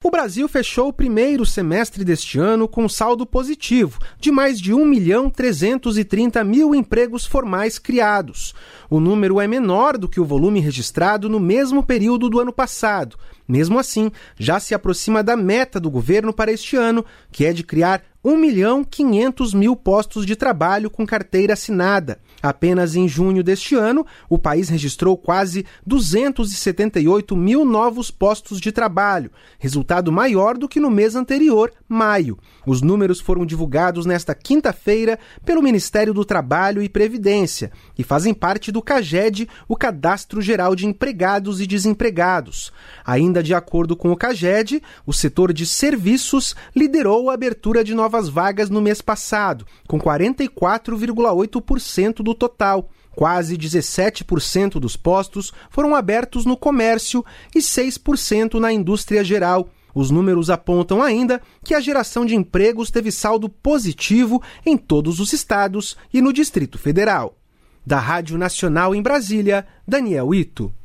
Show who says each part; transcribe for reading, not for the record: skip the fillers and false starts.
Speaker 1: O Brasil fechou o primeiro semestre deste ano com saldo positivo, de mais de 1.330.000 empregos formais criados. O número é menor do que o volume registrado no mesmo período do ano passado. Mesmo assim, já se aproxima da meta do governo para este ano, que é de criar 1.500.000 postos de trabalho com carteira assinada. Apenas em junho deste ano, o país registrou quase 278.000 novos postos de trabalho, resultado maior do que no mês anterior, maio. Os números foram divulgados nesta quinta-feira pelo Ministério do Trabalho e Previdência e fazem parte do CAGED, o Cadastro Geral de Empregados e Desempregados. Ainda de acordo com o CAGED, o setor de serviços liderou a abertura de novas vagas no mês passado, com 44,8% do total. Quase 17% dos postos foram abertos no comércio e 6% na indústria geral. Os números apontam ainda que a geração de empregos teve saldo positivo em todos os estados e no Distrito Federal. Da Rádio Nacional em Brasília, Daniel Ito.